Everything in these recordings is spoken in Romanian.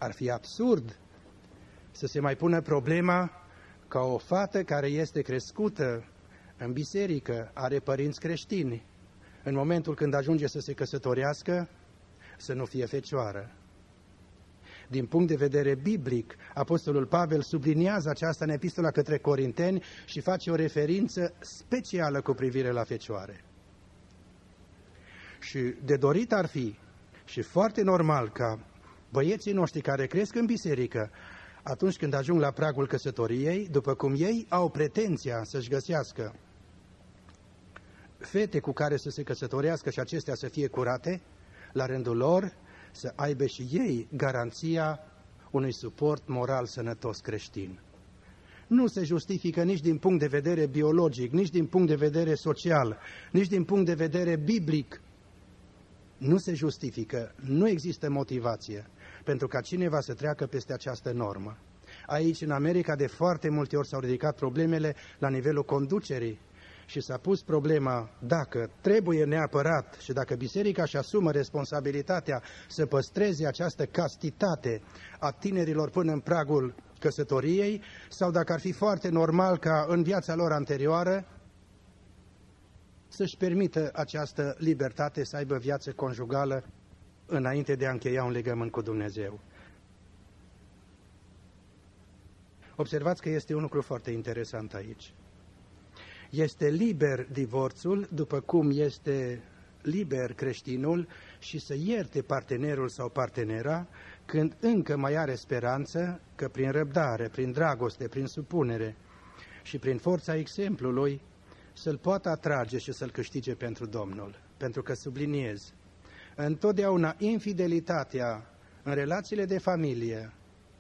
Ar fi absurd să se mai pună problema ca o fată care este crescută în biserică, are părinți creștini, în momentul când ajunge să se căsătorească, să nu fie fecioară. Din punct de vedere biblic, Apostolul Pavel subliniază aceasta în Epistola către Corinteni și face o referință specială cu privire la fecioare. Și de dorit ar fi, și foarte normal, ca băieții noștri care cresc în biserică, atunci când ajung la pragul căsătoriei, după cum ei au pretenția să-și găsească fete cu care să se căsătorească și acestea să fie curate, la rândul lor să aibă și ei garanția unui suport moral sănătos creștin. Nu se justifică nici din punct de vedere biologic, nici din punct de vedere social, nici din punct de vedere biblic. Nu se justifică, nu există motivație pentru ca cineva să treacă peste această normă. Aici, în America, de foarte multe ori s-au ridicat problemele la nivelul conducerii și s-a pus problema dacă trebuie neapărat și dacă biserica își asumă responsabilitatea să păstreze această castitate a tinerilor până în pragul căsătoriei sau dacă ar fi foarte normal ca în viața lor anterioară să-și permită această libertate să aibă viață conjugală înainte de a încheia un legământ cu Dumnezeu. Observați că este un lucru foarte interesant aici. Este liber divorțul, după cum este liber creștinul și să ierte partenerul sau partenera când încă mai are speranță că prin răbdare, prin dragoste, prin supunere și prin forța exemplului să-l poată atrage și să-l câștige pentru Domnul. Pentru că, subliniez, întotdeauna infidelitatea în relațiile de familie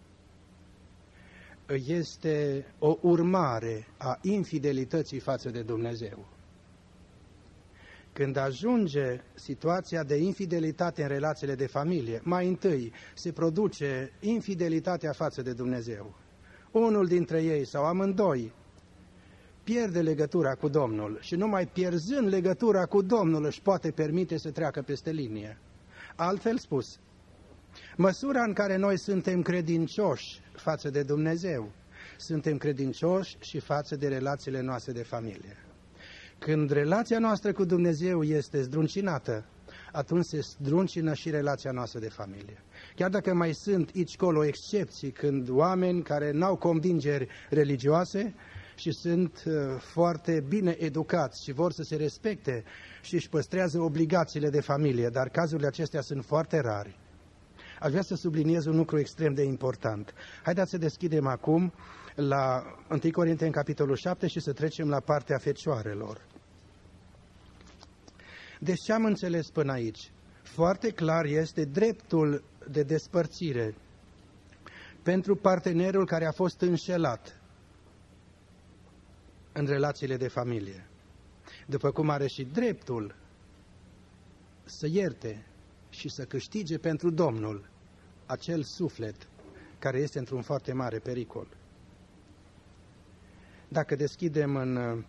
este o urmare a infidelității față de Dumnezeu. Când ajunge situația de infidelitate în relațiile de familie, mai întâi se produce infidelitatea față de Dumnezeu. Unul dintre ei sau amândoi pierde legătura cu Domnul și numai pierzând legătura cu Domnul își poate permite să treacă peste linie. Altfel spus, măsura în care noi suntem credincioși față de Dumnezeu, suntem credincioși și față de relațiile noastre de familie. Când relația noastră cu Dumnezeu este zdruncinată, atunci se zdruncină și relația noastră de familie. Chiar dacă mai sunt aici colo excepții, când oameni care n-au convingeri religioase și sunt foarte bine educați și vor să se respecte și își păstrează obligațiile de familie, dar cazurile acestea sunt foarte rari. Aș vrea să subliniez un lucru extrem de important. Haideți să deschidem acum la 1 Corinteni, capitolul 7 și să trecem la partea fecioarelor. Deci ce am înțeles până aici? Foarte clar este dreptul de despărțire pentru partenerul care a fost înșelat în relațiile de familie. După cum are și dreptul să ierte și să câștige pentru Domnul acel suflet care este într-un foarte mare pericol. Dacă deschidem în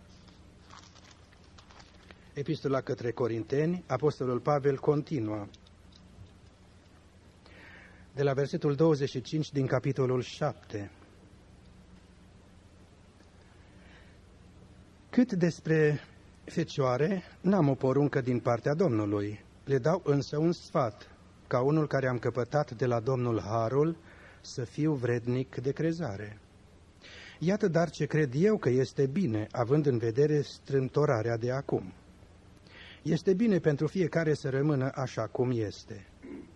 Epistola către Corinteni, Apostolul Pavel continuă de la versetul 25 din capitolul 7. Cât despre fecioare, n-am o poruncă din partea Domnului, le dau însă un sfat, ca unul care am căpătat de la Domnul harul, să fiu vrednic de crezare. Iată dar ce cred eu că este bine, având în vedere strâmtorarea de acum. Este bine pentru fiecare să rămână așa cum este.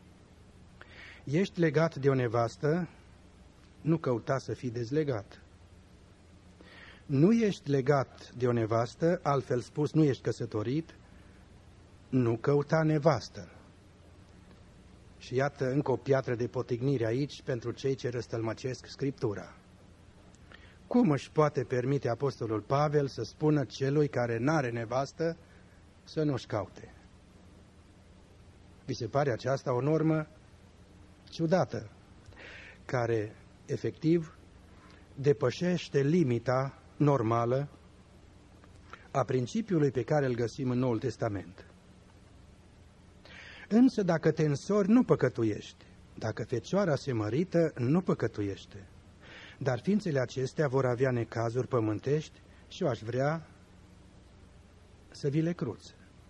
Ești legat de o nevastă, nu căuta să fii dezlegat. Nu ești legat de o nevastă, altfel spus, nu ești căsătorit, nu căuta nevastă. Și iată încă o piatră de potignire aici pentru cei ce răstălmăcesc Scriptura. Cum își poate permite Apostolul Pavel să spună celui care n-are nevastă să nu-și caute? Vi se pare aceasta o normă ciudată, care efectiv depășește limita normală a principiului pe care îl găsim în Noul Testament. Însă dacă te însori, nu păcătuiești. Dacă fecioara se mărită, nu păcătuiește. Dar ființele acestea vor avea necazuri pământești și eu aș vrea să vi le cruț.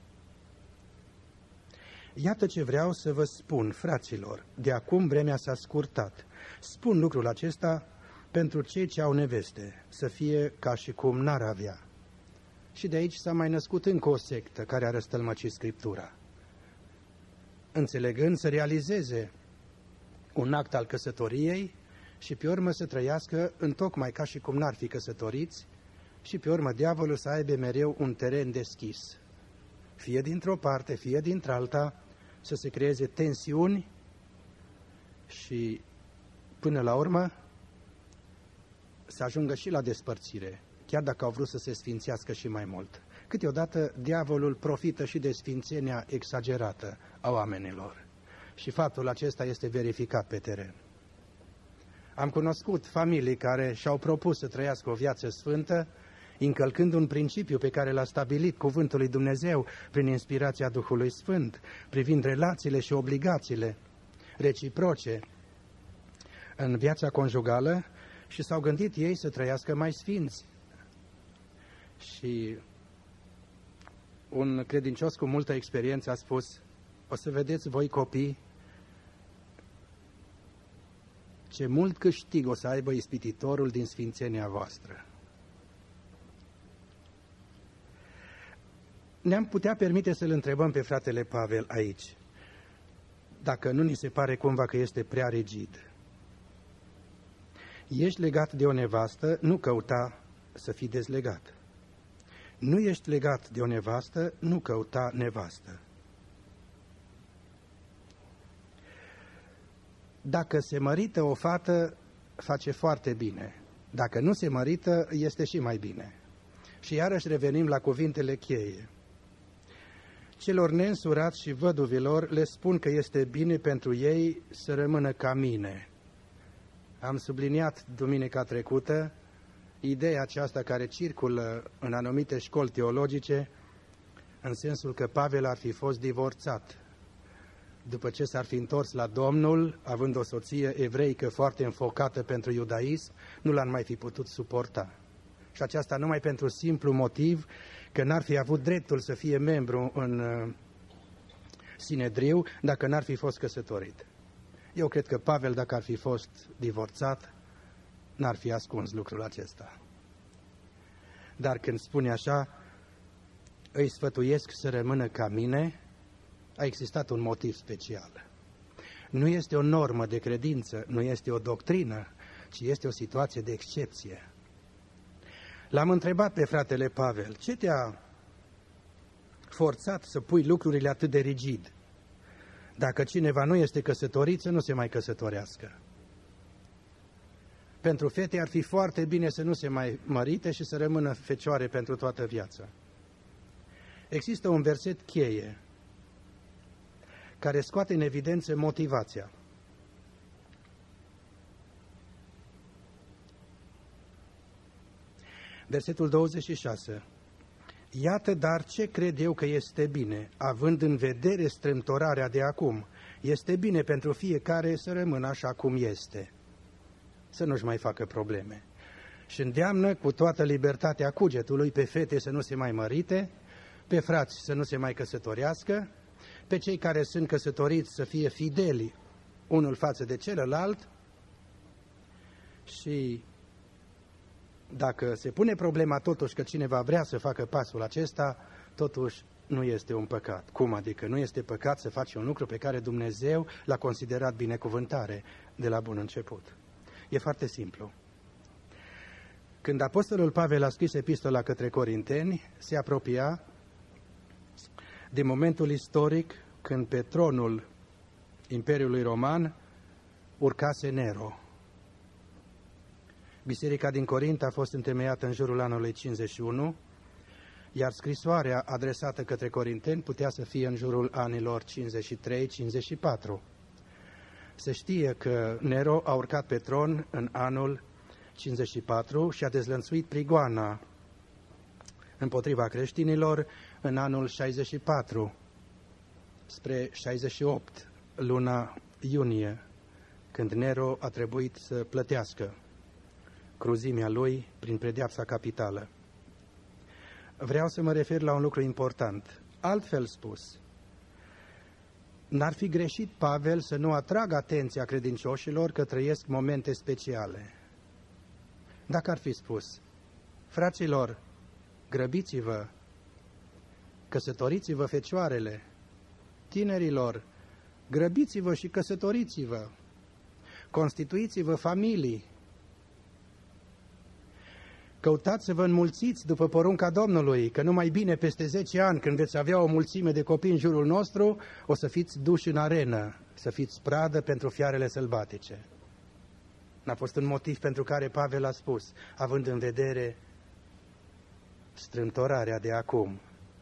Iată ce vreau să vă spun, fraților, de acum vremea s-a scurtat. Spun lucrul acesta pentru cei ce au neveste, să fie ca și cum n-ar avea. Și de aici s-a mai născut încă o sectă care a răstălmăcit Scriptura. Înțelegând să realizeze un act al căsătoriei și pe urmă să trăiască întocmai ca și cum n-ar fi căsătoriți și pe urmă diavolul să aibă mereu un teren deschis. Fie dintr-o parte, fie dintr-alta, să se creeze tensiuni și până la urmă să ajungă și la despărțire, chiar dacă au vrut să se sfințească și mai mult. Câteodată diavolul profită și de sfințenia exagerată a oamenilor și faptul acesta este verificat pe teren. Am cunoscut familii care și-au propus să trăiască o viață sfântă, încălcând un principiu pe care l-a stabilit Cuvântul lui Dumnezeu prin inspirația Duhului Sfânt, privind relațiile și obligațiile reciproce în viața conjugală și s-au gândit ei să trăiască mai sfinți. Și un credincios cu multă experiență a spus: o să vedeți voi copii ce mult câștig o să aibă ispititorul din sfințenia voastră. Ne-am putea permite să-l întrebăm pe fratele Pavel aici, dacă nu ni se pare cumva că este prea rigid. Ești legat de o nevastă, nu căuta să fii dezlegat. Nu ești legat de o nevastă, nu căuta nevastă. Dacă se mărită o fată, face foarte bine. Dacă nu se mărită, este și mai bine. Și iarăși revenim la cuvintele cheie. Celor neînsurați și văduvilor le spun că este bine pentru ei să rămână ca mine. Am subliniat duminica trecută ideea aceasta care circulă în anumite școli teologice, în sensul că Pavel ar fi fost divorțat. După ce s-ar fi întors la Domnul, având o soție evreică foarte înfocată pentru iudaism, nu l-ar mai fi putut suporta. Și aceasta numai pentru simplu motiv că n-ar fi avut dreptul să fie membru în Sinedriu dacă n-ar fi fost căsătorit. Eu cred că Pavel, dacă ar fi fost divorțat, n-ar fi ascuns lucrul acesta. Dar când spune așa, îi sfătuiesc să rămână ca mine, a existat un motiv special. Nu este o normă de credință, nu este o doctrină, ci este o situație de excepție. L-am întrebat pe fratele Pavel, ce te-a forțat să pui lucrurile atât de rigid? Dacă cineva nu este căsătorit, să nu se mai căsătorească. Pentru fete ar fi foarte bine să nu se mai mărite și să rămână fecioare pentru toată viața. Există un verset cheie care scoate în evidență motivația. Versetul 26. Iată dar ce cred eu că este bine, având în vedere strâmtorarea de acum. Este bine pentru fiecare să rămână așa cum este, să nu-și mai facă probleme. Și îndeamnă cu toată libertatea cugetului pe fete să nu se mai mărite, pe frați să nu se mai căsătorească, pe cei care sunt căsătoriți să fie fideli unul față de celălalt și dacă se pune problema totuși că cineva vrea să facă pasul acesta, totuși nu este un păcat. Cum adică? Nu este păcat să faci un lucru pe care Dumnezeu l-a considerat binecuvântare de la bun început. E foarte simplu. Când apostolul Pavel a scris epistola către Corinteni, se apropia de momentul istoric când pe tronul Imperiului Roman urcase Nero. Biserica din Corint a fost întemeiată în jurul anului 51, iar scrisoarea adresată către corinteni putea să fie în jurul anilor 53-54. Se știe că Nero a urcat pe tron în anul 54 și a dezlănțuit prigoana împotriva creștinilor în anul 64, spre 68, luna iunie când Nero a trebuit să plătească cruzimea lui prin pedeapsa capitală. Vreau să mă refer la un lucru important. Altfel spus, n-ar fi greșit Pavel să nu atragă atenția credincioșilor că trăiesc momente speciale. Dacă ar fi spus, fraților, grăbiți-vă, căsătoriți-vă fecioarele, tinerilor, grăbiți-vă și căsătoriți-vă, constituiți-vă familii, căutați să vă înmulțiți după porunca Domnului, că numai bine peste 10 ani, când veți avea o mulțime de copii în jurul nostru, o să fiți duși în arenă, să fiți pradă pentru fiarele sălbatice. N-a fost un motiv pentru care Pavel a spus, având în vedere strâmtorarea de acum.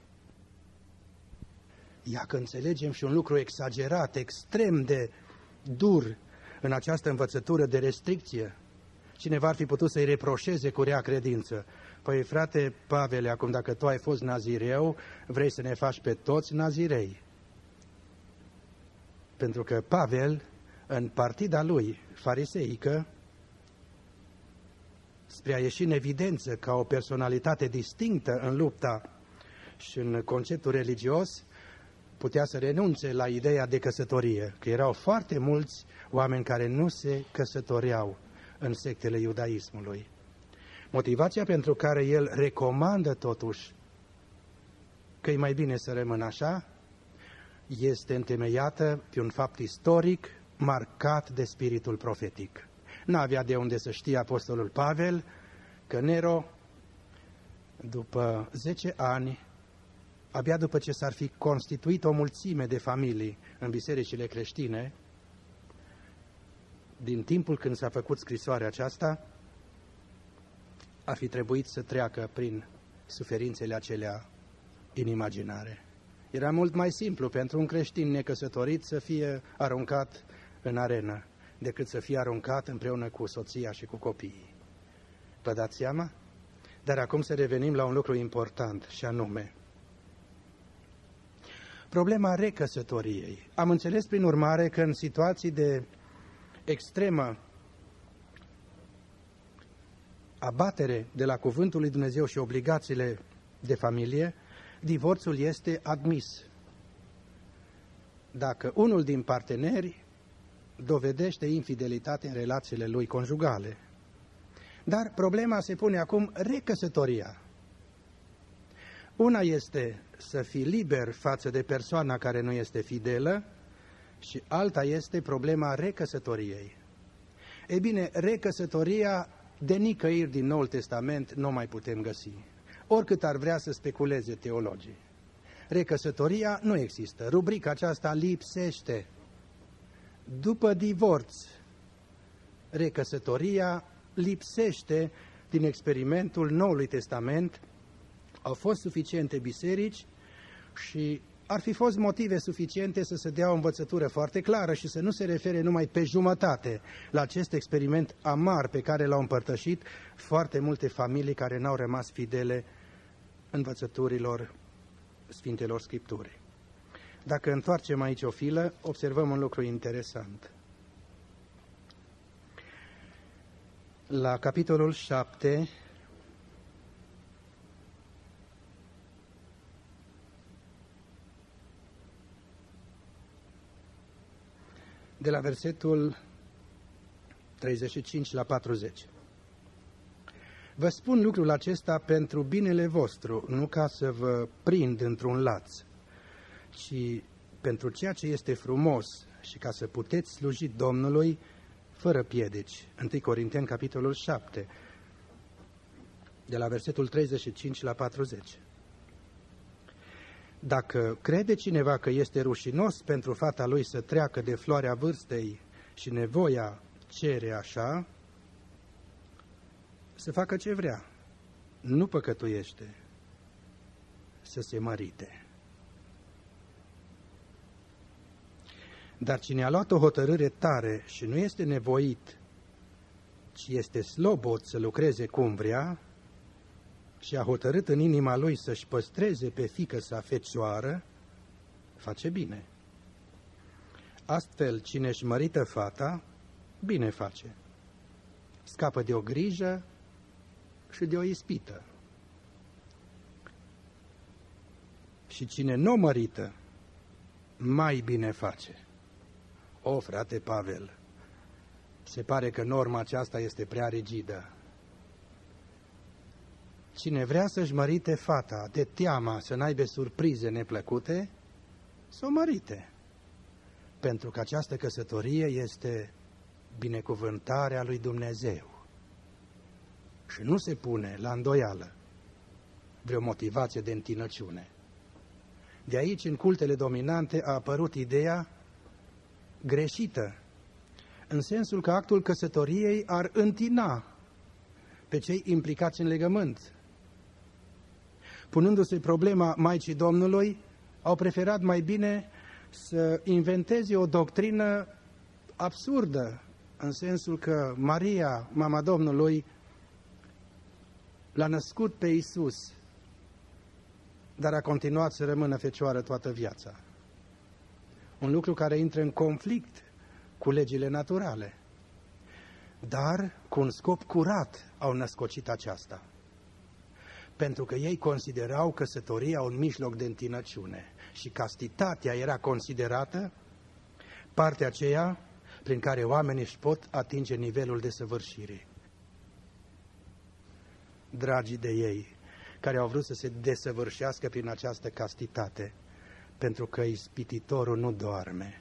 Ia că înțelegem și un lucru exagerat, extrem de dur în această învățătură de restricție. Cineva ar fi putut să-i reproșeze cu rea credință. Păi, frate Pavele, acum dacă tu ai fost nazireu, vrei să ne faci pe toți nazirei. Pentru că Pavel, în partida lui fariseică, spre a ieși în evidență ca o personalitate distinctă în lupta și în conceptul religios, putea să renunțe la ideea de căsătorie, că erau foarte mulți oameni care nu se căsătoreau în sectele iudaismului. Motivația pentru care el recomandă totuși că e mai bine să rămână așa este întemeiată pe un fapt istoric marcat de spiritul profetic. N-avea de unde să știe apostolul Pavel că Nero, după 10 ani, abia după ce s-ar fi constituit o mulțime de familii în bisericile creștine, din timpul când s-a făcut scrisoarea aceasta, ar fi trebuit să treacă prin suferințele acelea inimaginare. Era mult mai simplu pentru un creștin necăsătorit să fie aruncat în arenă, decât să fie aruncat împreună cu soția și cu copiii. Vă dați seama? Dar acum să revenim la un lucru important, și anume problema recăsătoriei. Am înțeles prin urmare că în situații de extremă abatere de la cuvântul lui Dumnezeu și obligațiile de familie, divorțul este admis. Dacă unul din parteneri dovedește infidelitate în relațiile lui conjugale. Dar problema se pune acum recăsătoria. Una este să fii liber față de persoana care nu este fidelă și alta este problema recăsătoriei. Ei bine, recăsătoria de nicăieri din Noul Testament nu mai putem găsi, oricât ar vrea să speculeze teologii. Recăsătoria nu există, rubrica aceasta lipsește. După divorț, recăsătoria lipsește din experimentul Noului Testament. Au fost suficiente biserici și ar fi fost motive suficiente să se dea o învățătură foarte clară și să nu se refere numai pe jumătate la acest experiment amar pe care l-au împărtășit foarte multe familii care n-au rămas fidele învățăturilor Sfintelor Scripturi. Dacă întoarcem aici o filă, observăm un lucru interesant. La capitolul 7, de la versetul 35 la 40. Vă spun lucrul acesta pentru binele vostru, nu ca să vă prind într-un laț, ci pentru ceea ce este frumos și ca să puteți sluji Domnului fără piedici. 1 Corinteni, capitolul 7, de la versetul 35 la 40. Dacă crede cineva că este rușinos pentru fata lui să treacă de floarea vârstei și nevoia cere așa, să facă ce vrea, nu păcătuiește, să se mărite. Dar cine a luat o hotărâre tare și nu este nevoit, ci este slobod să lucreze cum vrea și a hotărât în inima lui să-și păstreze pe fiică sa fecioară, face bine. Astfel, cine își mărită fata, bine face. Scapă de o grijă și de o ispită. Și cine nu mărită, mai bine face. O, frate Pavel, se pare că norma aceasta este prea rigidă. Cine vrea să-și mărite fata de teama să n-aibă surprize neplăcute, să o mărite. Pentru că această căsătorie este binecuvântarea lui Dumnezeu. Și nu se pune la îndoială vreo motivație de întinăciune. De aici, în cultele dominante, a apărut ideea greșită, în sensul că actul căsătoriei ar întina pe cei implicați în legământ. Punându-se problema Maicii Domnului, au preferat mai bine să inventeze o doctrină absurdă, în sensul că Maria, mama Domnului, l-a născut pe Iisus, dar a continuat să rămână fecioară toată viața. Un lucru care intră în conflict cu legile naturale. Dar cu un scop curat au născocit aceasta. Pentru că ei considerau căsătoria un mijloc de întinăciune și castitatea era considerată partea aceea prin care oamenii își pot atinge nivelul de săvârșire. Dragii de ei, care au vrut să se desăvârșească prin această castitate, pentru că ispititorul nu doarme.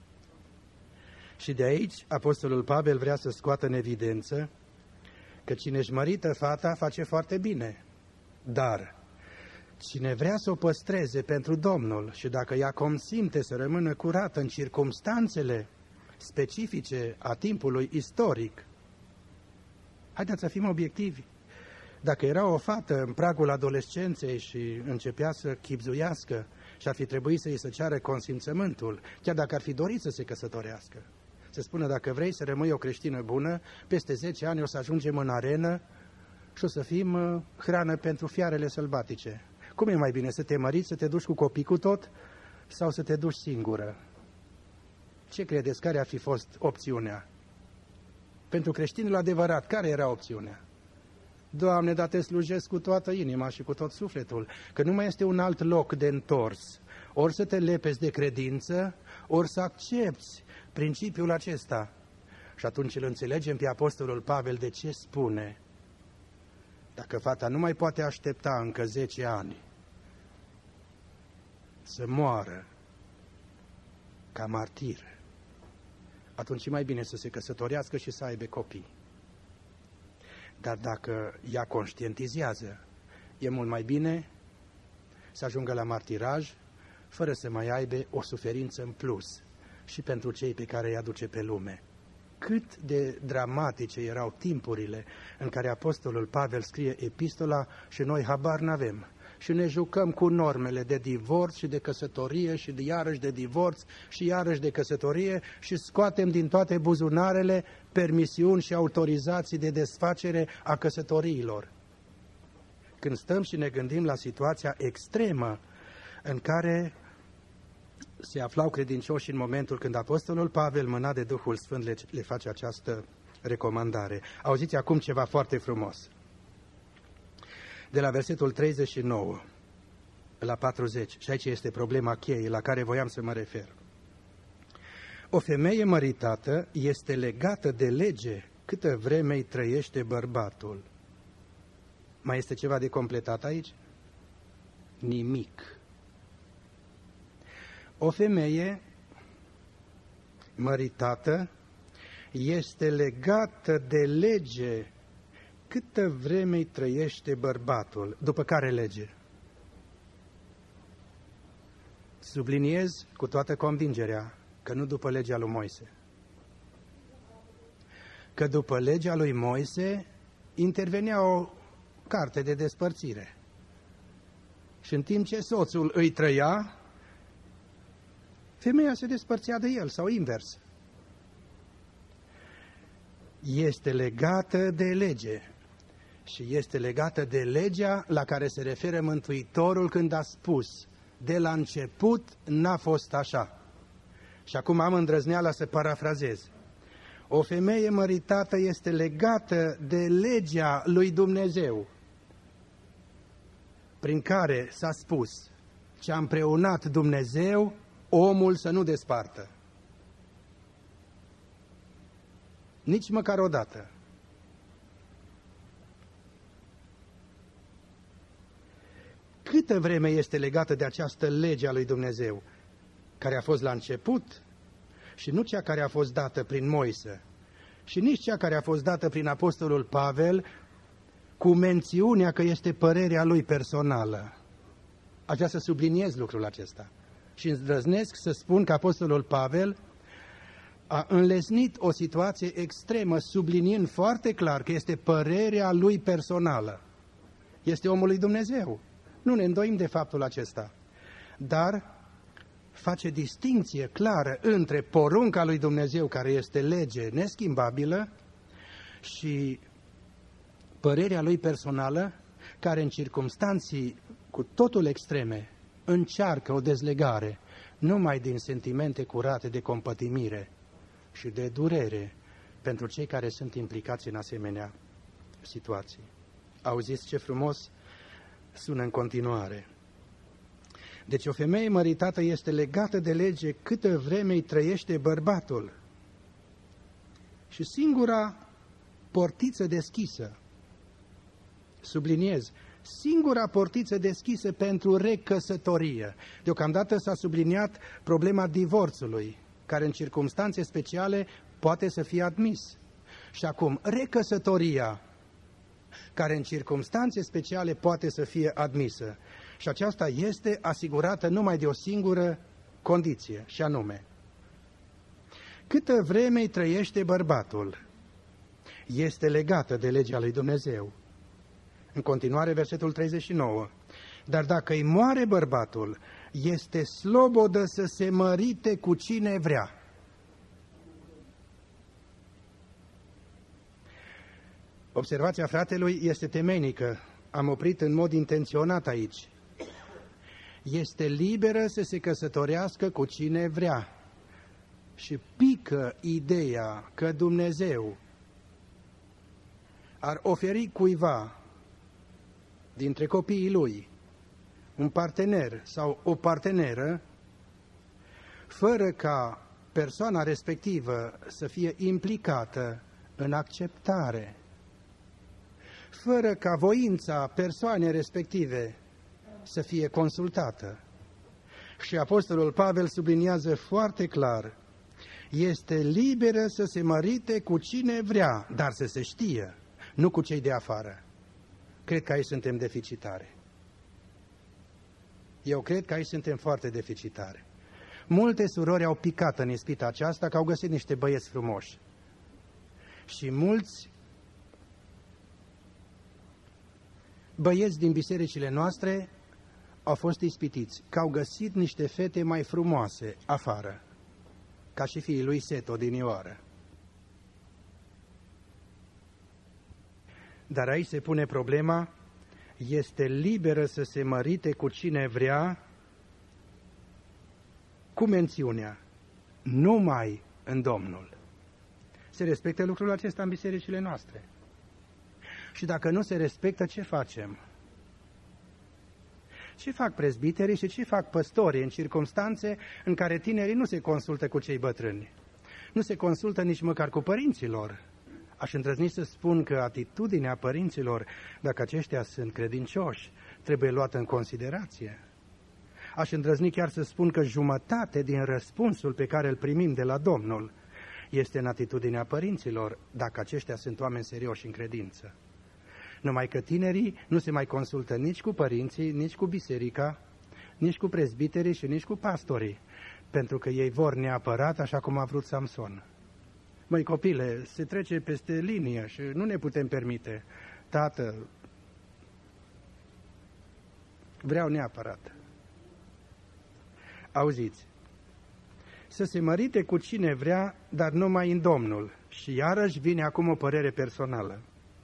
Și de aici Apostolul Pavel vrea să scoată în evidență că cine își mărită fata face foarte bine, dar cine vrea să o păstreze pentru Domnul și dacă ea consimte să rămână curată în circumstanțele specifice a timpului istoric, haideți să fim obiectivi. Dacă era o fată în pragul adolescenței și începea să chibzuiască și ar fi trebuit să îi se ceară consimțământul, chiar dacă ar fi dorit să se căsătorească, să spună, dacă vrei să rămâi o creștină bună, peste 10 ani o să ajungem în arenă și o să fim hrană pentru fiarele sălbatice. Cum e mai bine, să te măriți, să te duci cu copii cu tot sau să te duci singură? Ce credeți, care ar fi fost opțiunea? Pentru creștinul adevărat, care era opțiunea? Doamne, dar te slujesc cu toată inima și cu tot sufletul, că nu mai este un alt loc de întors. Ori să te lepezi de credință, ori să accepți principiul acesta. Și atunci îl înțelegem pe Apostolul Pavel de ce spune: dacă fata nu mai poate aștepta încă 10 ani să moară ca martir, atunci e mai bine să se căsătorească și să aibă copii. Dar dacă ea conștientizează, e mult mai bine să ajungă la martiraj fără să mai aibă o suferință în plus și pentru cei pe care îi aduce pe lume. Cât de dramatice erau timpurile în care Apostolul Pavel scrie epistola și noi habar n-avem. Și ne jucăm cu normele de divorț și de căsătorie și de iarăși de divorț și iarăși de căsătorie și scoatem din toate buzunarele permisiuni și autorizații de desfacere a căsătoriilor. Când stăm și ne gândim la situația extremă în care se aflau credincioși în momentul când Apostolul Pavel, mânat de Duhul Sfânt, le face această recomandare. Auziți acum ceva foarte frumos. De la versetul 39 la 40, și aici este problema cheie la care voiam să mă refer. O femeie măritată este legată de lege câtă vreme îi trăiește bărbatul. Mai este ceva de completat aici? Nimic. O femeie măritată este legată de lege câtă vreme îi trăiește bărbatul. După care lege? Subliniez cu toată convingerea că nu după legea lui Moise. Că după legea lui Moise intervenea o carte de despărțire. Și în timp ce soțul îi trăia, femeia se despărțea de el sau invers. Este legată de lege și este legată de legea la care se referă Mântuitorul când a spus: de la început n-a fost așa. Și acum am îndrăzneala să parafrazez. O femeie măritată este legată de legea lui Dumnezeu, prin care s-a spus: ce-a împreunat Dumnezeu, omul să nu despartă. Nici măcar o dată. Câtă vreme este legată de această lege a lui Dumnezeu, care a fost la început, și nu cea care a fost dată prin Moise, și nici cea care a fost dată prin apostolul Pavel, cu mențiunea că este părerea lui personală. Aș vrea să subliniez lucrul acesta și îndrăznesc să spun că apostolul Pavel a înlesnit o situație extremă, subliniind foarte clar că este părerea lui personală. Este omul lui Dumnezeu. Nu ne îndoim de faptul acesta, dar face distinție clară între porunca lui Dumnezeu, care este lege neschimbabilă, și părerea lui personală, care în circumstanții cu totul extreme încearcă o dezlegare numai din sentimente curate de compătimire și de durere pentru cei care sunt implicați în asemenea situații. Auziți ce frumos sună în continuare. Deci o femeie măritată este legată de lege câtă vreme îi trăiește bărbatul. Și singura portiță deschisă, subliniez, singura portiță deschisă pentru recăsătorie. Deocamdată s-a subliniat problema divorțului, care în circumstanțe speciale poate să fie admis. Și acum, recăsătoria, care în circumstanțe speciale poate să fie admisă. Și aceasta este asigurată numai de o singură condiție, și anume: câtă vreme îi trăiește bărbatul, este legată de legea lui Dumnezeu. În continuare, versetul 39. Dar dacă îi moare bărbatul, este slobodă să se mărite cu cine vrea. Observația fratelui este temeinică. Am oprit în mod intenționat aici. Este liberă să se căsătorească cu cine vrea. Și pică ideea că Dumnezeu ar oferi cuiva dintre copiii lui un partener sau o parteneră, fără ca persoana respectivă să fie implicată în acceptare, fără ca voința persoanei respective să fie consultată. Și apostolul Pavel subliniază foarte clar: este liberă să se mărite cu cine vrea, dar să se știe, nu cu cei de afară. Cred că aici suntem deficitare. Eu cred că aici suntem foarte deficitare. Multe surori au picat în ispita aceasta, că au găsit niște băieți frumoși. Și mulți băieți din bisericile noastre au fost ispitiți, că au găsit niște fete mai frumoase afară, ca și fiii lui Set odinioară. Dar aici se pune problema: este liberă să se mărite cu cine vrea, cu mențiunea: numai în Domnul. Se respectă lucrul acesta în bisericile noastre. Și dacă nu se respectă, ce facem? Ce fac prezbiterii și ce fac păstorii în circumstanțe în care tinerii nu se consultă cu cei bătrâni? Nu se consultă nici măcar cu părinții lor. Aș îndrăzni să spun că atitudinea părinților, dacă aceștia sunt credincioși, trebuie luată în considerație. Aș îndrăzni chiar să spun că jumătate din răspunsul pe care îl primim de la Domnul este în atitudinea părinților, dacă aceștia sunt oameni serioși în credință. Numai că tinerii nu se mai consultă nici cu părinții, nici cu biserica, nici cu prezbiterii și nici cu pastorii, pentru că ei vor neapărat așa cum a vrut Samson. Măi copile, se trece peste linie și nu ne putem permite. Tată, vreau neapărat. Auziți, să se mărite cu cine vrea, dar numai în Domnul. Și iarăși vine acum o părere personală.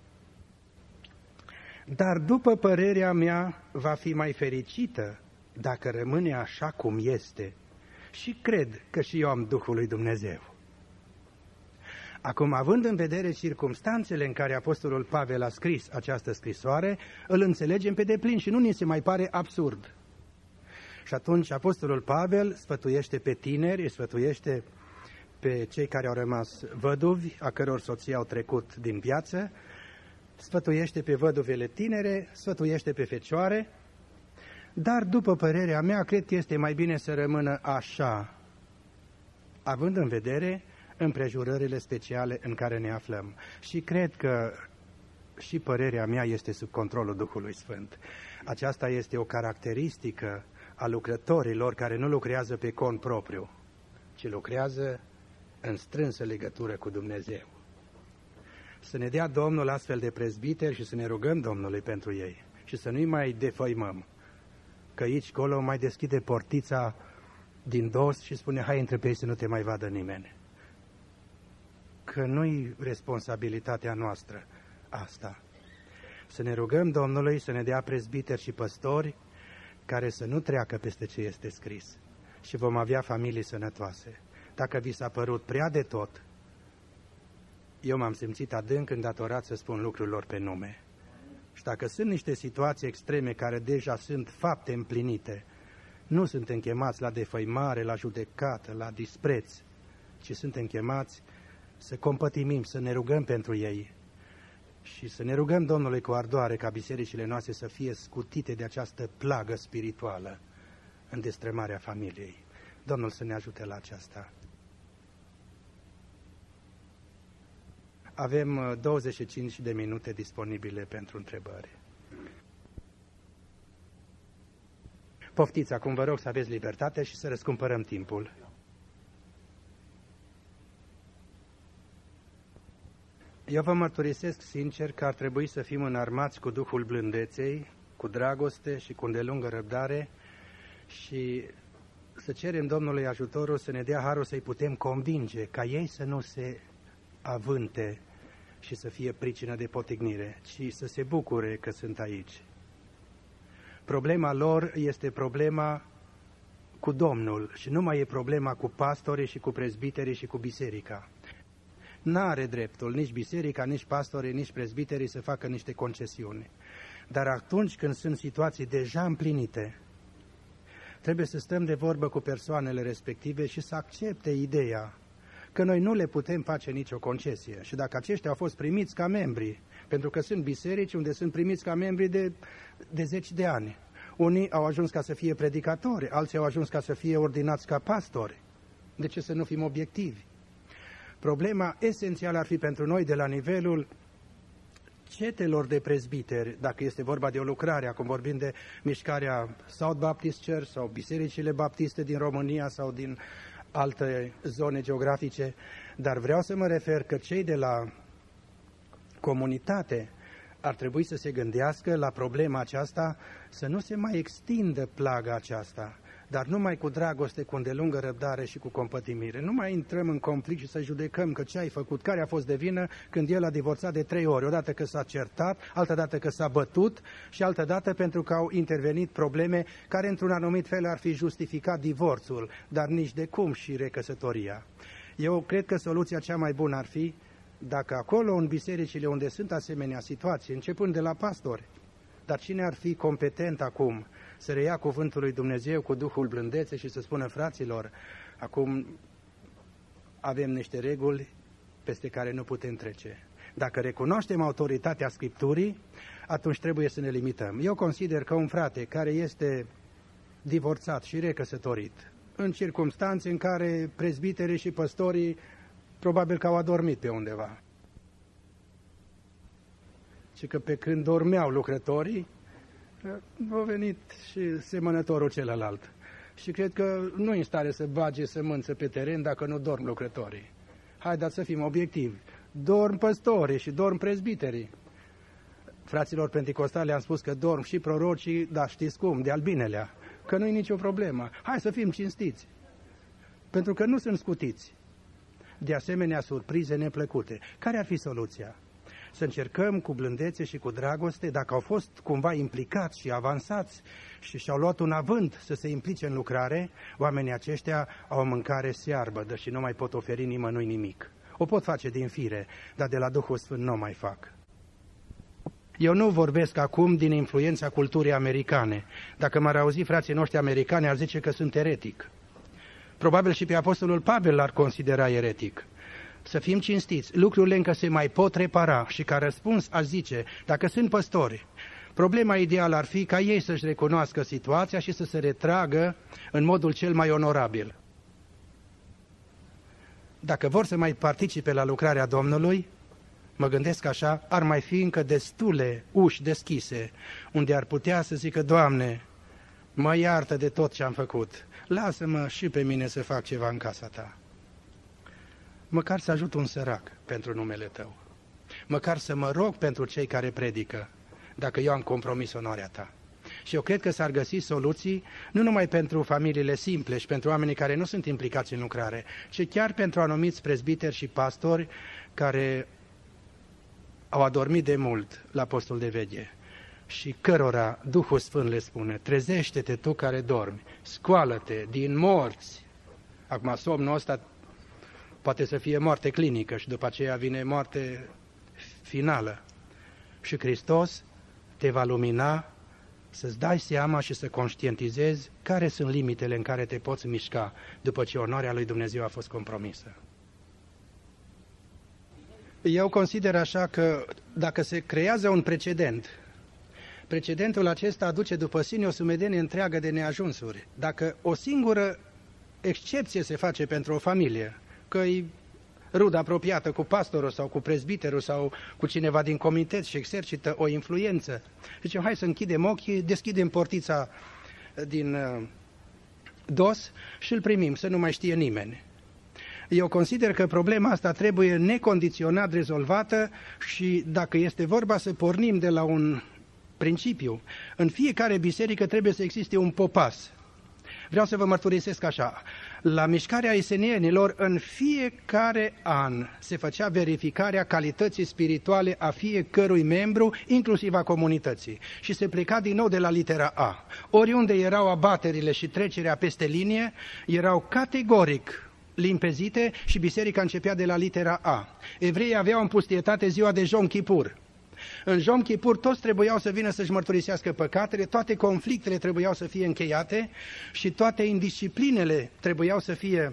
Dar după părerea mea va fi mai fericită dacă rămâne așa cum este. Și cred că și eu am Duhul lui Dumnezeu. Acum, având în vedere circumstanțele în care apostolul Pavel a scris această scrisoare, îl înțelegem pe deplin și nu ni se mai pare absurd. Și atunci apostolul Pavel sfătuiește pe tineri, îi sfătuiește pe cei care au rămas văduvi, a căror soții au trecut din viață, sfătuiește pe văduvele tinere, sfătuiește pe fecioare, dar după părerea mea, cred că este mai bine să rămână așa, având în vedere împrejurările speciale în care ne aflăm. Și cred că și părerea mea este sub controlul Duhului Sfânt. Aceasta este o caracteristică a lucrătorilor care nu lucrează pe cont propriu, ci lucrează în strânsă legătură cu Dumnezeu. Să ne dea Domnul astfel de prezbiteri și să ne rugăm Domnului pentru ei și să nu-i mai defăimăm, că aici, colo, mai deschide portița din dos și spune, hai, intre pe ei să nu te mai vadă nimeni. Că nu-i responsabilitatea noastră asta. Să ne rugăm Domnului să ne dea prezbiteri și păstori care să nu treacă peste ce este scris și vom avea familii sănătoase. Dacă vi s-a părut prea de tot, eu m-am simțit adânc îndatorat să spun lucrurilor pe nume. Și dacă sunt niște situații extreme care deja sunt fapte împlinite, nu suntem chemați la defăimare, la judecată, la dispreț, ci suntem chemați să compătimim, să ne rugăm pentru ei și să ne rugăm Domnului cu ardoare ca bisericile noastre să fie scutite de această plagă spirituală în destrămarea familiei. Domnul să ne ajute la aceasta. Avem 25 de minute disponibile pentru întrebări. Poftiți, acum vă rog să aveți libertate și să răscumpărăm timpul. Eu vă mărturisesc sincer că ar trebui să fim înarmați cu Duhul blândeței, cu dragoste și cu îndelungă răbdare și să cerem Domnului ajutorul să ne dea harul să-i putem convinge, ca ei să nu se avânte și să fie pricină de potignire, ci să se bucure că sunt aici. Problema lor este problema cu Domnul și nu mai e problema cu pastorii și cu prezbiterii și cu biserica. N-are dreptul nici biserica, nici pastorii, nici prezbiterii să facă niște concesiuni. Dar atunci când sunt situații deja împlinite, trebuie să stăm de vorbă cu persoanele respective și să accepte ideea că noi nu le putem face nicio concesie. Și dacă aceștia au fost primiți ca membri, pentru că sunt biserici unde sunt primiți ca membri de 10 de ani. Unii au ajuns ca să fie predicatori, alții au ajuns ca să fie ordinați ca pastori. De ce să nu fim obiectivi? Problema esențială ar fi pentru noi de la nivelul cetelor de prezbiteri, dacă este vorba de o lucrare, acum vorbim de mișcarea South Baptist Church sau bisericile baptiste din România sau din alte zone geografice, dar vreau să mă refer că cei de la comunitate ar trebui să se gândească la problema aceasta, să nu se mai extindă plaga aceasta, dar numai cu dragoste, cu îndelungă răbdare și cu compătimire. Nu mai intrăm în conflict și să judecăm că ce ai făcut, care a fost de vină când el a divorțat de 3 ori, odată că s-a certat, altă dată că s-a bătut și altă dată pentru că au intervenit probleme care într-un anumit fel ar fi justificat divorțul, dar nici de cum și recăsătoria. Eu cred că soluția cea mai bună ar fi dacă acolo în bisericile unde sunt asemenea situații, începând de la pastori, dar cine ar fi competent acum să reia cuvântul lui Dumnezeu cu Duhul blândețe și să spună, fraților, acum avem niște reguli peste care nu putem trece. Dacă recunoaștem autoritatea Scripturii, atunci trebuie să ne limităm. Eu consider că un frate care este divorțat și recăsătorit, în circumstanțe în care prezbiterii și păstorii probabil că au adormit pe undeva, și că pe când dormeau lucrătorii, a venit și semănătorul celălalt. Și cred că nu e în stare să bage sămânță pe teren dacă nu dorm lucrătorii. Haideți să fim obiectivi. Dorm păstorii și dorm prezbiterii. Fraților penticostali am spus că dorm și prorocii, dar știți cum, de albinelea, că nu e nicio problemă. Hai să fim cinstiți, pentru că nu sunt scutiți de asemenea surprize neplăcute. Care ar fi soluția? Să încercăm cu blândețe și cu dragoste, dacă au fost cumva implicați și avansați și și-au luat un avânt să se implice în lucrare, oamenii aceștia au o mâncare searbădă și nu mai pot oferi nimănui nimic. O pot face din fire, dar de la Duhul Sfânt nu o mai fac. Eu nu vorbesc acum din influența culturii americane. Dacă m-ar auzi frații noștri americani, ar zice că sunt eretic. Probabil și pe Apostolul Pavel l-ar considera eretic. Să fim cinstiți, lucrurile încă se mai pot repara și ca răspuns aș zice, dacă sunt păstori, problema ideală ar fi ca ei să-și recunoască situația și să se retragă în modul cel mai onorabil. Dacă vor să mai participe la lucrarea Domnului, mă gândesc așa, ar mai fi încă destule uși deschise, unde ar putea să zică, Doamne, mă iartă de tot ce am făcut, lasă-mă și pe mine să fac ceva în casa Ta. Măcar să ajut un sărac pentru numele Tău, măcar să mă rog pentru cei care predică, dacă eu am compromis onoarea Ta. Și eu cred că s-ar găsi soluții nu numai pentru familiile simple și pentru oamenii care nu sunt implicați în lucrare, ci chiar pentru anumiți prezbiteri și pastori care au adormit de mult la postul de veche și cărora Duhul Sfânt le spune, trezește-te tu care dormi, scoală-te din morți. Acum somnul ăsta poate să fie moarte clinică și după aceea vine moarte finală. Și Hristos te va lumina să-ți dai seama și să conștientizezi care sunt limitele în care te poți mișca după ce onoarea lui Dumnezeu a fost compromisă. Eu consider așa că dacă se creează un precedent, precedentul acesta aduce după sine o sumedenie întreagă de neajunsuri. Dacă o singură excepție se face pentru o familie, că-i rudă apropiată cu pastorul sau cu prezbiterul sau cu cineva din comitet și exercită o influență, zicem, hai să închidem ochii, deschidem portița din dos și îl primim, să nu mai știe nimeni. Eu consider că problema asta trebuie necondiționat rezolvată și dacă este vorba să pornim de la un principiu, în fiecare biserică trebuie să existe un popas. Vreau să vă mărturisesc așa, la mișcarea esenienilor în fiecare an se făcea verificarea calității spirituale a fiecărui membru, inclusiv a comunității. Și se pleca din nou de la litera A. Oriunde erau abaterile și trecerea peste linie, erau categoric limpezite și biserica începea de la litera A. Evreii aveau în pustietate ziua de Jom Kippur. În Jom Kippur toți trebuiau să vină să-și mărturisească păcatele, toate conflictele trebuiau să fie încheiate și toate indisciplinele trebuiau să fie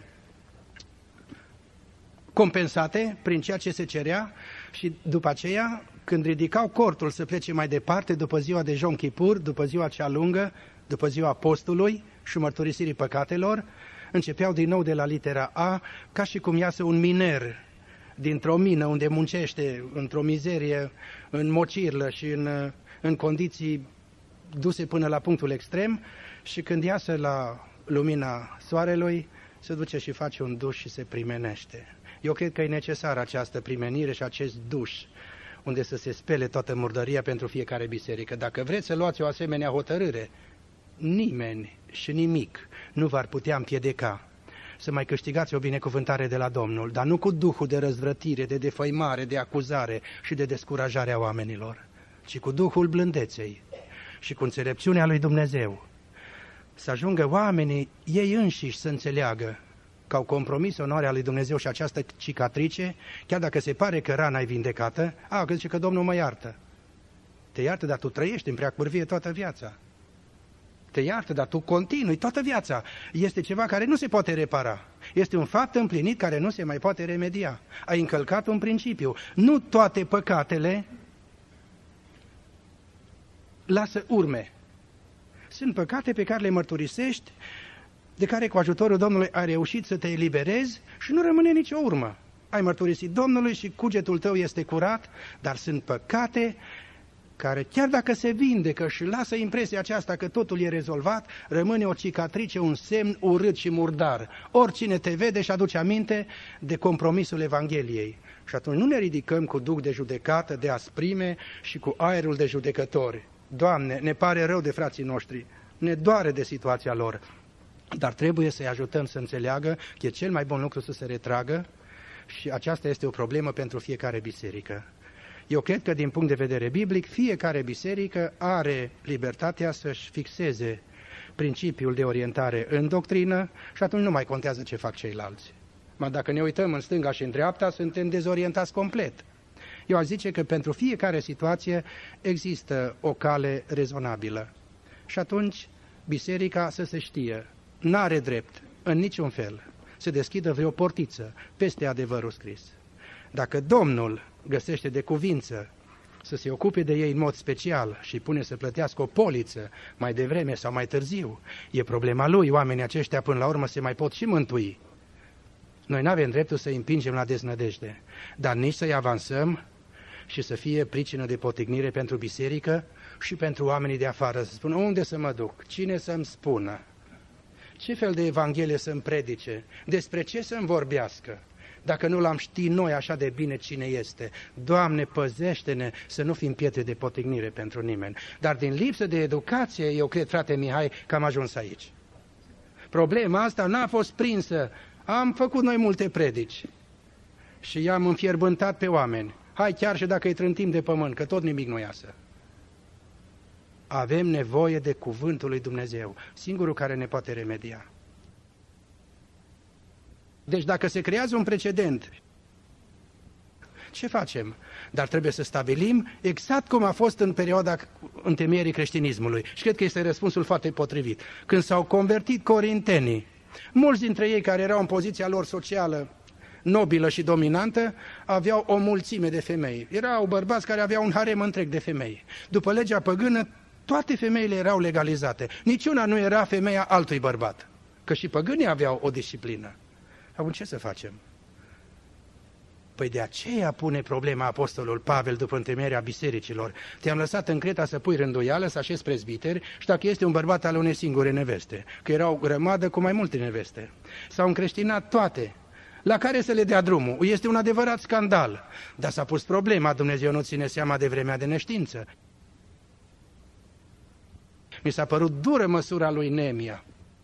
compensate prin ceea ce se cerea și după aceea, când ridicau cortul să plece mai departe, după ziua de Jom Kippur, după ziua cea lungă, după ziua postului și mărturisirii păcatelor, începeau din nou de la litera A, ca și cum iasă un miner dintr-o mină unde muncește într-o mizerie, în mocirlă și în condiții duse până la punctul extrem și când iasă la lumina soarelui, se duce și face un duș și se primenește. Eu cred că e necesară această primenire și acest duș unde să se spele toată murdăria pentru fiecare biserică. Dacă vreți să luați o asemenea hotărâre, nimeni și nimic nu v-ar putea împiedica să mai câștigați o binecuvântare de la Domnul, dar nu cu duhul de răzvrătire, de defăimare, de acuzare și de descurajare a oamenilor, ci cu duhul blândeței și cu înțelepciunea lui Dumnezeu. Să ajungă oamenii ei înșiși să înțeleagă că au compromis onoarea lui Dumnezeu și această cicatrice, chiar dacă se pare că rana e vindecată, că zice că Domnul mă iartă. Te iartă, dar tu trăiești în preacurvie toată viața. Te iartă, dar tu continui toată viața. Este ceva care nu se poate repara. Este un fapt împlinit care nu se mai poate remedia. Ai încălcat un principiu. Nu toate păcatele lasă urme. Sunt păcate pe care le mărturisești, de care cu ajutorul Domnului ai reușit să te eliberezi și nu rămâne nicio urmă. Ai mărturisit Domnului și cugetul tău este curat, dar sunt păcate care chiar dacă se vindecă și lasă impresia aceasta că totul e rezolvat, rămâne o cicatrice, un semn urât și murdar. Oricine te vede și aduce aminte de compromisul Evangheliei. Și atunci nu ne ridicăm cu duh de judecată, de asprime și cu aerul de judecători. Doamne, ne pare rău de frații noștri, ne doare de situația lor, dar trebuie să-i ajutăm să înțeleagă că e cel mai bun lucru să se retragă și aceasta este o problemă pentru fiecare biserică. Eu cred că din punct de vedere biblic, fiecare biserică are libertatea să-și fixeze principiul de orientare în doctrină și atunci nu mai contează ce fac ceilalți. Ma dacă ne uităm în stânga și în dreapta, suntem dezorientați complet. Eu aș zice că pentru fiecare situație există o cale rezonabilă. Și atunci biserica să se știe, n-are drept în niciun fel să deschidă vreo portiță peste adevărul scris. Dacă Domnul găsește de cuvință să se ocupe de ei în mod special și pune să plătească o poliță mai devreme sau mai târziu, e problema lui, oamenii aceștia până la urmă se mai pot și mântui. Noi nu avem dreptul să îi împingem la deznădejde, dar nici să-i avansăm și să fie pricină de potignire pentru biserică și pentru oamenii de afară, să spună unde să mă duc, cine să-mi spună, ce fel de evanghelie să-mi predice, despre ce să-mi vorbească, dacă nu l-am ști noi așa de bine cine este. Doamne, păzește-ne să nu fim pietre de potignire pentru nimeni. Dar din lipsă de educație, eu cred, frate Mihai, că am ajuns aici. Problema asta n-a fost prinsă. Am făcut noi multe predici și i-am înfierbântat pe oameni. Hai, chiar și dacă îi trântim de pământ, că tot nimic nu iasă. Avem nevoie de cuvântul lui Dumnezeu, singurul care ne poate remedia. Deci dacă se creează un precedent, ce facem? Dar trebuie să stabilim exact cum a fost în perioada întemeierii creștinismului. Și cred că este răspunsul foarte potrivit. Când s-au convertit corintenii, mulți dintre ei care erau în poziția lor socială nobilă și dominantă, aveau o mulțime de femei. Erau bărbați care aveau un harem întreg de femei. După legea păgână, toate femeile erau legalizate. Niciuna nu era femeia altui bărbat, că și păgânii aveau o disciplină. Acum ce să facem? Păi de aceea pune problema apostolul Pavel după întemeierea bisericilor. Te-am lăsat în Creta să pui rânduială, să așezi prezbiteri și dacă este un bărbat al unei singure neveste, că era o grămadă cu mai multe neveste. S-au încreștinat toate. La care să le dea drumul? Este un adevărat scandal. Dar s-a pus problema, Dumnezeu nu ține seama de vremea de neștiință. Mi s-a părut dură măsura lui Neemia.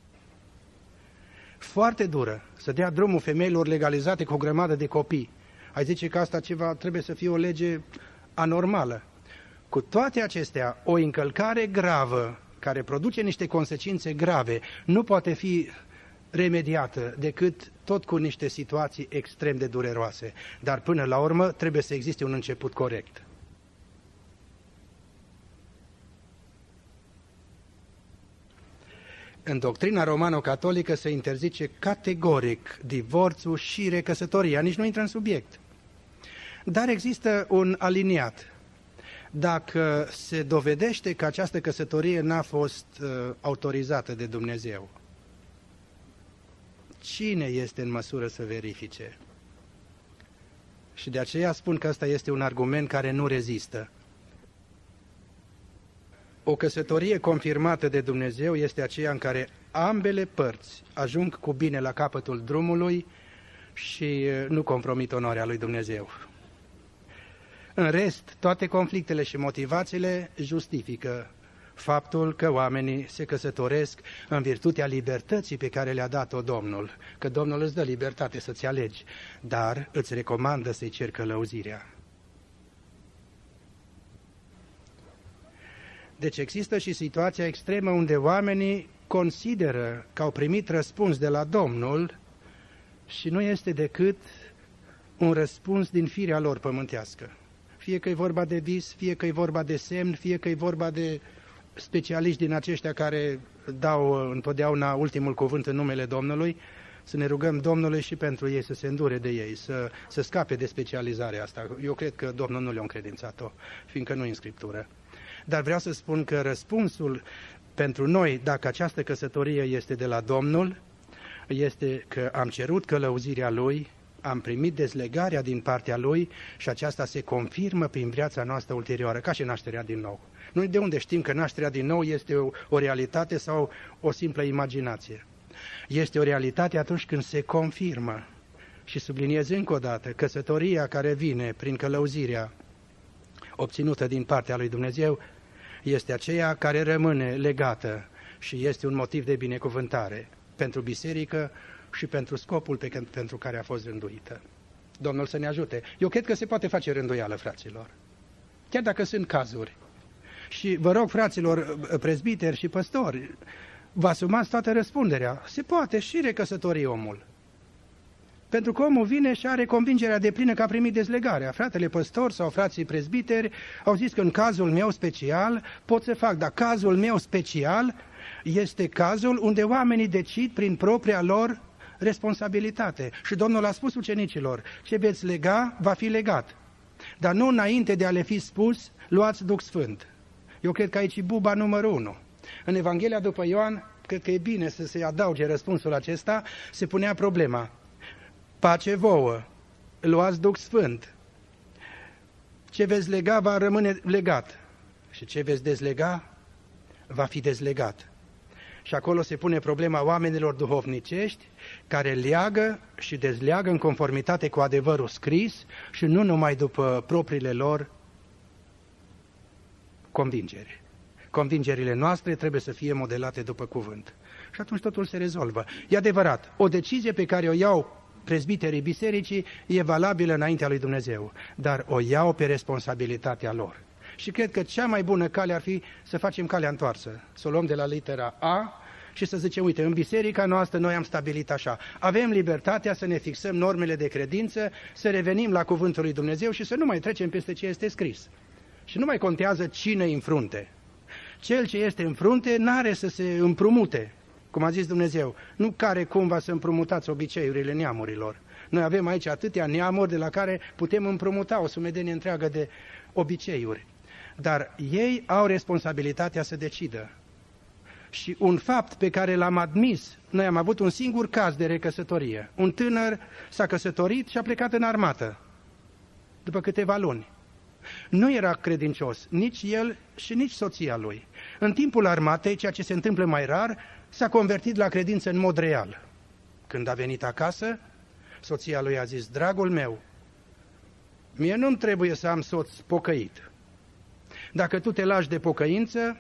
Foarte dură, să dea drumul femeilor legalizate cu o grămadă de copii. Ai zice că asta ceva trebuie să fie o lege anormală. Cu toate acestea, o încălcare gravă, care produce niște consecințe grave, nu poate fi remediată decât tot cu niște situații extrem de dureroase. Dar până la urmă trebuie să existe un început corect. În doctrina romano-catolică se interzice categoric divorțul și recăsătoria, nici nu intră în subiect. Dar există un aliniat. Dacă se dovedește că această căsătorie n-a fost autorizată de Dumnezeu, cine este în măsură să verifice? Și de aceea spun că ăsta este un argument care nu rezistă. O căsătorie confirmată de Dumnezeu este aceea în care ambele părți ajung cu bine la capătul drumului și nu compromit onoarea lui Dumnezeu. În rest, toate conflictele și motivațiile justifică faptul că oamenii se căsătoresc în virtutea libertății pe care le-a dat-o Domnul, că Domnul îți dă libertate să-ți alegi, dar îți recomandă să-i ceri călăuzirea. Deci există și situația extremă unde oamenii consideră că au primit răspuns de la Domnul și nu este decât un răspuns din firea lor pământească. Fie că e vorba de vis, fie că e vorba de semn, fie că e vorba de specialiști din aceștia care dau întotdeauna ultimul cuvânt în numele Domnului, să ne rugăm Domnului și pentru ei să se îndure de ei, să scape de specializarea asta. Eu cred că Domnul nu le-a încredințat-o, fiindcă nu e în Scriptură. Dar vreau să spun că răspunsul pentru noi, dacă această căsătorie este de la Domnul, este că am cerut călăuzirea Lui, am primit dezlegarea din partea Lui și aceasta se confirmă prin viața noastră ulterioară, ca și nașterea din nou. Noi de unde știm că nașterea din nou este o realitate sau o simplă imaginație? Este o realitate atunci când se confirmă. Și subliniez încă o dată, căsătoria care vine prin călăuzirea obținută din partea lui Dumnezeu este aceea care rămâne legată și este un motiv de binecuvântare pentru biserică și pentru scopul pentru care a fost rânduită. Domnul să ne ajute. Eu cred că se poate face rânduială, fraților, chiar dacă sunt cazuri. Și vă rog, fraților, prezbiteri și păstori, vă asumați toată răspunderea. Se poate și recăsători omul. Pentru că omul vine și are convingerea deplină că a primit dezlegarea. Fratele păstor sau frații prezbiteri au zis că în cazul meu special pot să fac, dar cazul meu special este cazul unde oamenii decid prin propria lor responsabilitate. Și Domnul a spus ucenicilor, ce veți lega, va fi legat. Dar nu înainte de a le fi spus, luați Duh Sfânt. Eu cred că aici e buba numărul 1. În Evanghelia după Ioan, cred că e bine să se adauge răspunsul acesta, se punea problema. Pace vouă, luați Duh Sfânt. Ce veți lega va rămâne legat și ce veți dezlega va fi dezlegat. Și acolo se pune problema oamenilor duhovnicești care leagă și dezleagă în conformitate cu adevărul scris și nu numai după propriile lor convingeri. Convingerile noastre trebuie să fie modelate după cuvânt. Și atunci totul se rezolvă. E adevărat, o decizie pe care o iau prezbiterii bisericii e valabilă înaintea lui Dumnezeu, dar o iau pe responsabilitatea lor. Și cred că cea mai bună cale ar fi să facem calea întoarsă, să o luăm de la litera A și să zicem, uite, în biserica noastră noi am stabilit așa, avem libertatea să ne fixăm normele de credință, să revenim la cuvântul lui Dumnezeu și să nu mai trecem peste ce este scris. Și nu mai contează cine e în frunte. Cel ce este în frunte n-are să se împrumute, cum a zis Dumnezeu, nu care cumva să împrumutați obiceiurile neamurilor. Noi avem aici atâtea neamuri de la care putem împrumuta o sumedenie întreagă de obiceiuri. Dar ei au responsabilitatea să decidă. Și un fapt pe care l-am admis, noi am avut un singur caz de recăsătorie. Un tânăr s-a căsătorit și a plecat în armată, după câteva luni. Nu era credincios, nici el și nici soția lui. În timpul armatei, ceea ce se întâmplă mai rar, s-a convertit la credință în mod real. Când a venit acasă, soția lui a zis, dragul meu, mie nu-mi trebuie să am soț pocăit. Dacă tu te lași de pocăință,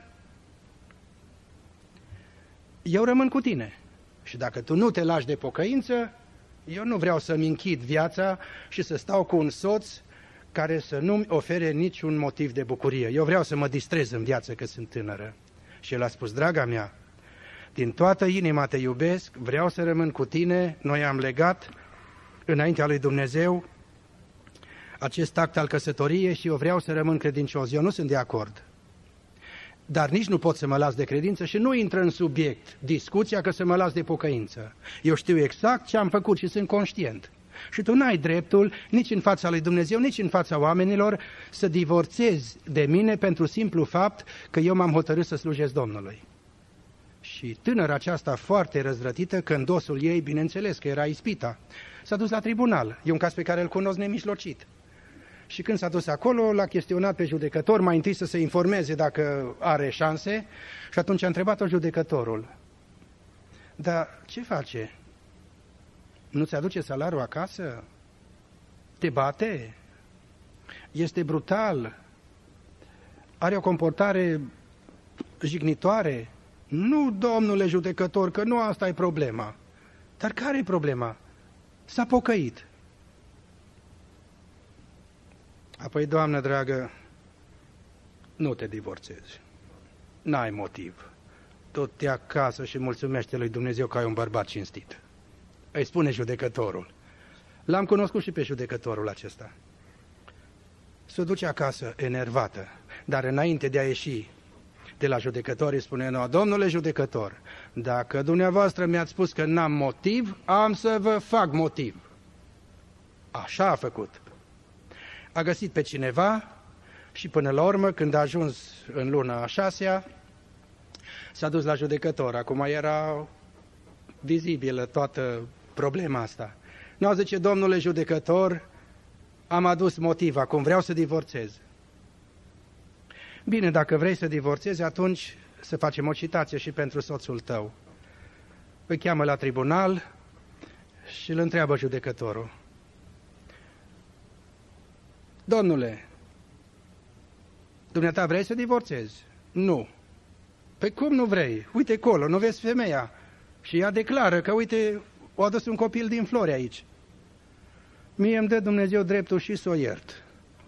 eu rămân cu tine. Și dacă tu nu te lași de pocăință, eu nu vreau să-mi închid viața și să stau cu un soț care să nu-mi ofere niciun motiv de bucurie. Eu vreau să mă distrez în viață că sunt tânără. Și el a spus, draga mea, din toată inima te iubesc, vreau să rămân cu tine, noi am legat înaintea lui Dumnezeu acest act al căsătoriei și eu vreau să rămân credincios. Eu nu sunt de acord. Dar nici nu pot să mă las de credință și nu intră în subiect discuția că să mă las de pocăință. Eu știu exact ce am făcut și sunt conștient. Și tu n-ai dreptul nici în fața lui Dumnezeu, nici în fața oamenilor să divorțezi de mine pentru simplu fapt că eu m-am hotărât să slujesc Domnului. Și tânăra aceasta foarte răzvrătită, că în dosul ei, bineînțeles că era ispita, s-a dus la tribunal. E un caz pe care îl cunosc nemijlocit. Și când s-a dus acolo, l-a chestionat pe judecător, mai întâi să se informeze dacă are șanse, și atunci a întrebat-o judecătorul. Dar ce face? Nu-ți aduce salariul acasă? Te bate? Este brutal? Are o comportare jignitoare? Nu, domnule judecător, că nu asta e problema. Dar care e problema? S-a pocăit. Apoi, Doamnă dragă, nu te divorțezi. N-ai motiv. Tot te acasă și mulțumește lui Dumnezeu că ai un bărbat cinstit. Îi spune judecătorul. L-am cunoscut și pe judecătorul acesta. Se duce acasă enervată, dar înainte de a ieși de la judecător îi spune, no, domnule judecător, dacă dumneavoastră mi-ați spus că n-am motiv, am să vă fac motiv. Așa a făcut. A găsit pe cineva și până la urmă, când a ajuns în luna a 6-a, s-a dus la judecător. Acum era vizibilă toată problema asta. Nu, zice, domnule judecător, am adus motiv, acum vreau să divorțez. Bine, dacă vrei să divorțezi, atunci să facem o citație și pentru soțul tău. Îl cheamă la tribunal și îl întreabă judecătorul. Domnule, dumneata vrei să divorțezi? Nu. Păi cum nu vrei? Uite acolo, nu vezi femeia? Și ea declară că, uite, o adus un copil din flori aici. Mie îmi dă Dumnezeu dreptul și să o iert.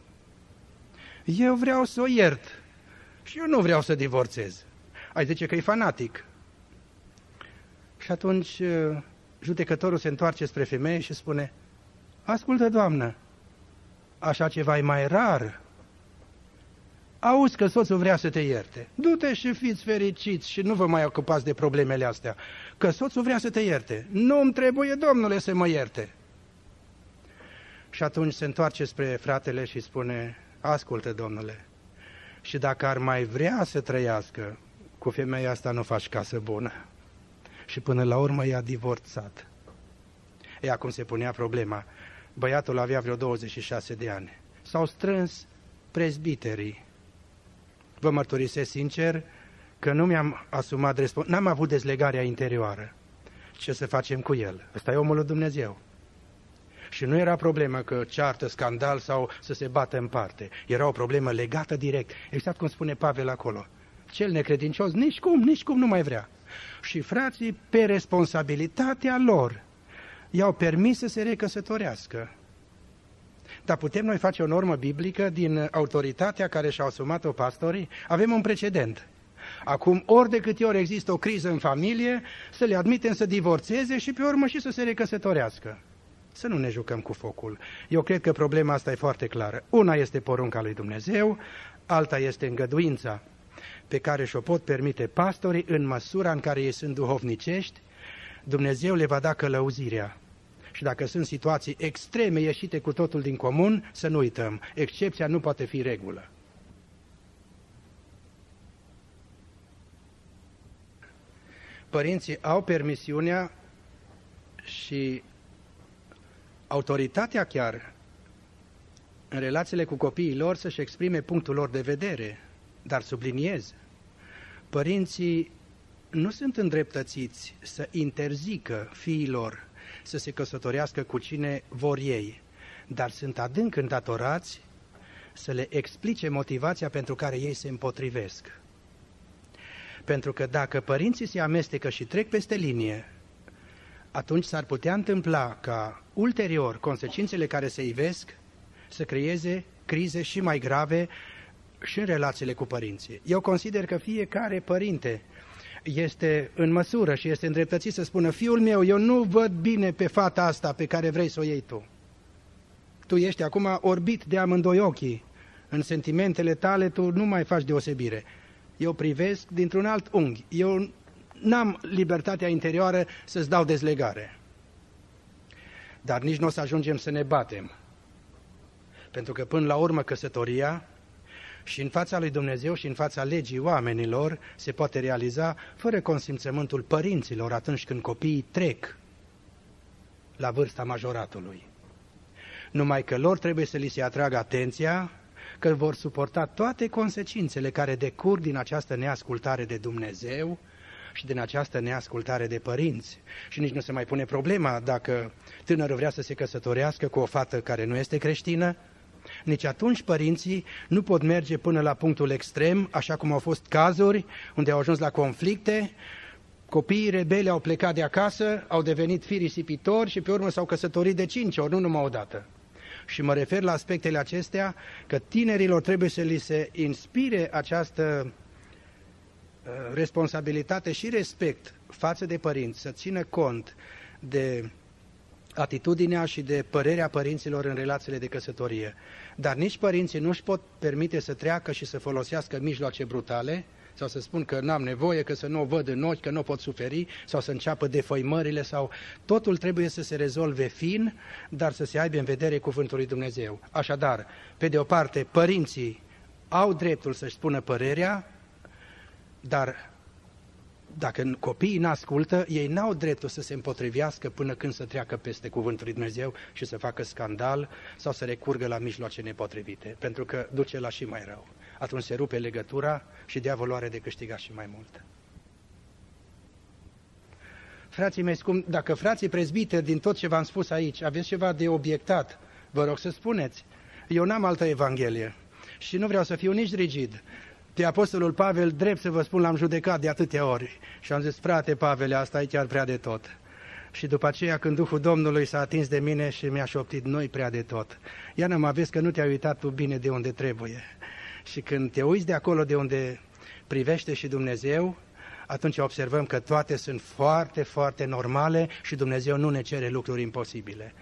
Eu vreau să o iert și eu nu vreau să divorțez. Ai zice că e fanatic. Și atunci judecătorul se întoarce spre femeie și spune: ascultă, doamnă, așa ceva e mai rar. Auzi că soțul vrea să te ierte. Du-te și fiți fericiți și nu vă mai ocupați de problemele astea, că soțul vrea să te ierte. Nu-mi trebuie, domnule, să mă ierte. Și atunci se întoarce spre fratele și spune: ascultă, domnule, și dacă ar mai vrea să trăiască, cu femeia asta nu faci casă bună. Și până la urmă i-a divorțat. E, acum se punea problema. Băiatul avea vreo 26 de ani. S-au strâns prezbiterii. Vă mărturisesc sincer că nu mi-am asumat n-am avut dezlegarea interioară. Ce să facem cu el? Ăsta e omul lui Dumnezeu. Și nu era problemă că ceartă, scandal sau să se bată în parte. Era o problemă legată direct. Exact cum spune Pavel acolo. Cel necredincios nici cum nu mai vrea. Și frații, pe responsabilitatea lor, i-au permis să se recăsătorească. Dar putem noi face o normă biblică din autoritatea care și-au asumat-o pastorii? Avem un precedent. Acum, ori de câte ori există o criză în familie, să le admitem să divorțeze și pe urmă și să se recăsătorească. Să nu ne jucăm cu focul. Eu cred că problema asta e foarte clară. Una este porunca lui Dumnezeu, alta este îngăduința pe care și-o pot permite pastorii în măsura în care ei sunt duhovnicești. Dumnezeu le va da călăuzirea. Și dacă sunt situații extreme ieșite cu totul din comun, să nu uităm, excepția nu poate fi regulă. Părinții au permisiunea și autoritatea chiar în relațiile cu copiii lor să-și exprime punctul lor de vedere, dar subliniez, părinții nu sunt îndreptățiți să interzică fiilor să se căsătorească cu cine vor ei, dar sunt adânc îndatorați să le explice motivația pentru care ei se împotrivesc. Pentru că dacă părinții se amestecă și trec peste linie, atunci s-ar putea întâmpla ca ulterior consecințele care se ivesc să creeze crize și mai grave și în relațiile cu părinții. Eu consider că fiecare părinte este în măsură și este îndreptățit să spună: fiul meu, eu nu văd bine pe fata asta pe care vrei să o iei tu. Tu ești acum orbit de amândoi ochii. În sentimentele tale tu nu mai faci deosebire. Eu privesc dintr-un alt unghi. Eu n-am libertatea interioară să-ți dau dezlegare. Dar nici nu o să ajungem să ne batem. Pentru că până la urmă căsătoria și în fața lui Dumnezeu și în fața legii oamenilor se poate realiza fără consimțământul părinților atunci când copiii trec la vârsta majoratului. Numai că lor trebuie să li se atragă atenția că vor suporta toate consecințele care decurg din această neascultare de Dumnezeu și din această neascultare de părinți. Și nici nu se mai pune problema dacă tânărul vrea să se căsătorească cu o fată care nu este creștină. Nici atunci părinții nu pot merge până la punctul extrem, așa cum au fost cazuri unde au ajuns la conflicte, copiii rebeli au plecat de acasă, au devenit fii risipitori și pe urmă s-au căsătorit de 5 ori, nu numai o dată. Și mă refer la aspectele acestea, că tinerilor trebuie să li se inspire această responsabilitate și respect față de părinți, să țină cont de atitudinea și de părerea părinților în relațiile de căsătorie. Dar nici părinții nu își pot permite să treacă și să folosească mijloace brutale, sau să spun că n-am nevoie, că să nu o văd în ochi, că nu pot suferi, sau să înceapă defăimările, sau totul trebuie să se rezolve fin, dar să se aibă în vedere cuvântul lui Dumnezeu. Așadar, pe de o parte, părinții au dreptul să-și spună părerea, dar dacă copiii n-ascultă, ei n-au dreptul să se împotrivească până când să treacă peste cuvântul lui Dumnezeu și să facă scandal sau să recurgă la mijloace nepotrivite, pentru că duce la și mai rău. Atunci se rupe legătura și diavolul are de câștigat și mai mult. Frații mei, dacă frații prezbiteri din tot ce v-am spus aici aveți ceva de obiectat, vă rog să spuneți. Eu n-am altă evanghelie și nu vreau să fiu nici rigid. Pe apostolul Pavel, drept să vă spun, l-am judecat de atâtea ori și am zis: frate Pavele, asta e chiar prea de tot. Și după aceea, când Duhul Domnului s-a atins de mine și mi-a șoptit: nu-i prea de tot. Iar mă vezi că nu te-ai uitat tu bine de unde trebuie. Și când te uiți de acolo de unde privește și Dumnezeu, atunci observăm că toate sunt foarte, foarte normale și Dumnezeu nu ne cere lucruri imposibile.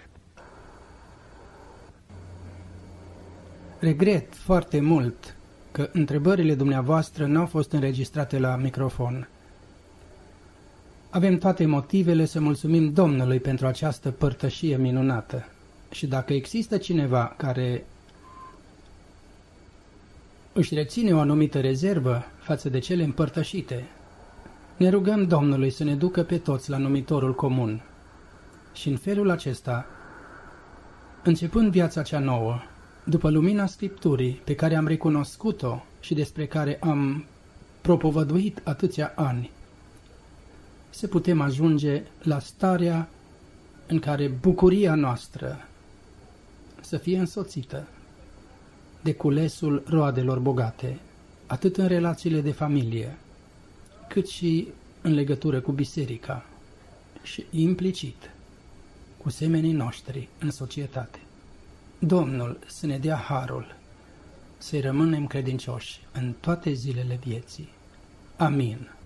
Regret foarte mult că întrebările dumneavoastră n-au fost înregistrate la microfon. Avem toate motivele să mulțumim Domnului pentru această părtășie minunată. Și dacă există cineva care își reține o anumită rezervă față de cele împărtășite, ne rugăm Domnului să ne ducă pe toți la numitorul comun. Și în felul acesta, începând viața cea nouă, după lumina Scripturii pe care am recunoscut-o și despre care am propovăduit atâția ani, să putem ajunge la starea în care bucuria noastră să fie însoțită de culesul roadelor bogate, atât în relațiile de familie, cât și în legătură cu biserica și implicit cu semenii noștri în societate. Domnul să ne dea harul să-i rămânem credincioși în toate zilele vieții. Amin.